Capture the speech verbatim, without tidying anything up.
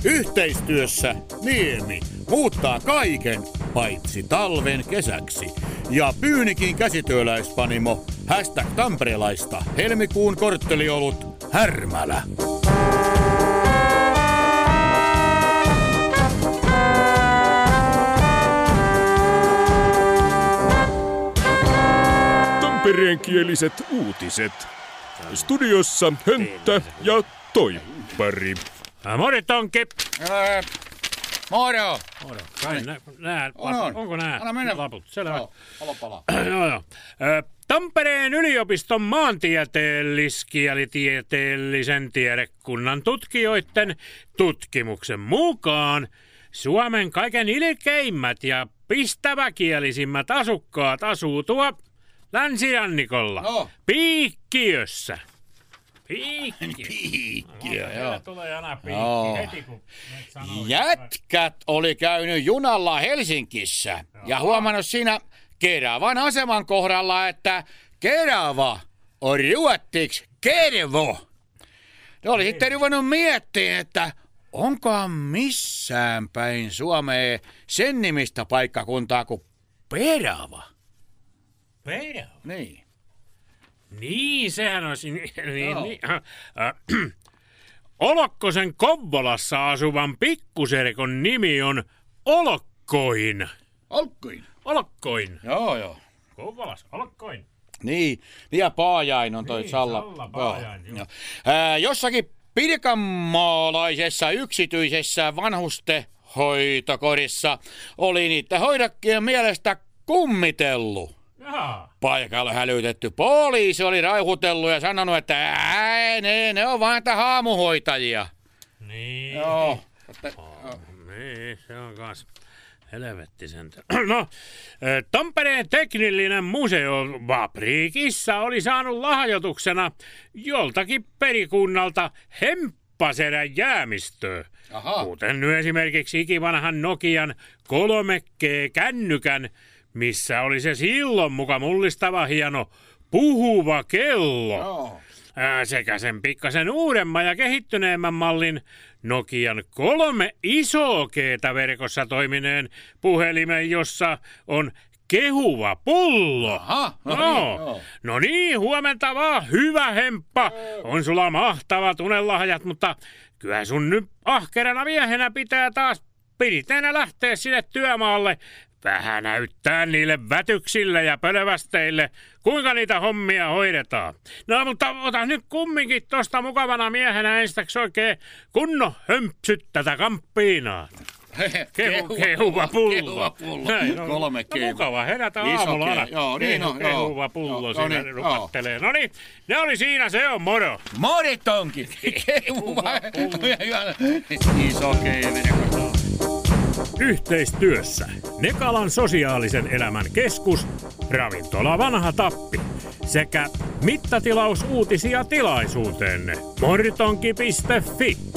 Yhteistyössä Niemi muuttaa kaiken paitsi talven kesäksi. Ja Pyynikin käsityöläispanimo hashtag tamperelaista helmikuun kortteliolut Härmälä. Tampereenkieliset uutiset. Studiossa Hönttä ja Toippari. Moro Tonki. Ää, moro. Moro. Nää, nää, On, on. onko nää Anna mennä. laput? Selvä. Joo, alo palaa. Joo, joo. Tampereen yliopiston maantieteellis-kielitieteellisen tiedekunnan tutkijoiden tutkimuksen mukaan Suomen kaiken ilkeimmät ja pistäväkielisimmät asukkaat asuu tuo länsirannikolla, No. Piikkiössä. Piikkiö. Piikkiö, No, joo. tulee aina piikki Joo. heti, kun sanoo. Jätkät oli käynyt junalla Helsingissä ja huomannut siinä Keravan aseman kohdalla, että Kerava on ruottiksi Kervo. Ne oli sitten ruvennut miettimään, että onkohan missään päin Suomeen sen nimistä paikkakuntaa kuin Perava. Perava. Niin. Niin, sehän olisi... Niin, Joo. niin, äh, äh, Olokkosen Kouvolassa asuvan pikkuserkon nimi on Olokkoin. Olkkuin. Olokkoin. Joo, joo. Kouvolassa, Olokkoin. Niin, ja Paajain on toi Niin, Salla. Salla, Paajain, joo. joo. Ää, jossakin pirkanmaalaisessa yksityisessä vanhustenhoitokorissa oli niitä hoidakkien mielestä kummitellut. Jaa. Paikalle hälytetty poliisi oli rauhoitellut ja sanonut, että ää, ne, ne on vain niitä haamuhoitajia. Niin. Joo. Oh, niin, se on kans helvettisentä. No, äh, Tampereen teknillinen museo Vapriikissa oli saanut lahjoituksena joltakin perikunnalta hemppaserän jäämistöä. Aha. Kuten nyt esimerkiksi ikivanhan Nokian kolme G-kännykän, missä oli se silloin muka mullistava hieno puhuva kello. Joo. Ää, sekä sen pikkasen uudemman ja kehittyneemmän mallin Nokian kolme iso G:tä verkossa toimineen puhelimen, jossa on kehuva pullo. Aha, no no, niin, joo. no niin, huomenta vaan, hyvä hemppa. On sulla mahtava tunelahjat, mutta kyllä sun nyt ahkerana miehenä pitää taas piriteenä lähteä sinne työmaalle. Vähän näyttää niille vätyksille ja pölvästeille, kuinka niitä hommia hoidetaan. No, mutta ota nyt kumminkin tosta mukavana miehenä enstäksi oikein kunnon hömpsyt tätä kamppiinaa. Kehu, kehuva pullo. Kehuva pullo. Näin on. Kolme No, G. mukava herätä Iso aamulla G. aina. Joo, niin Kehu, on, joo. kehuva pullo Joo, siinä no niin, rupattelee. No niin, ne oli siinä, se on moro. Moritonki. Kehuva. Iso G-verkossa. Yhteistyössä Nekalan sosiaalisen elämän keskus, ravintola Vanha Tappi sekä mittatilausuutisia tilaisuuteenne moritonki piste fi.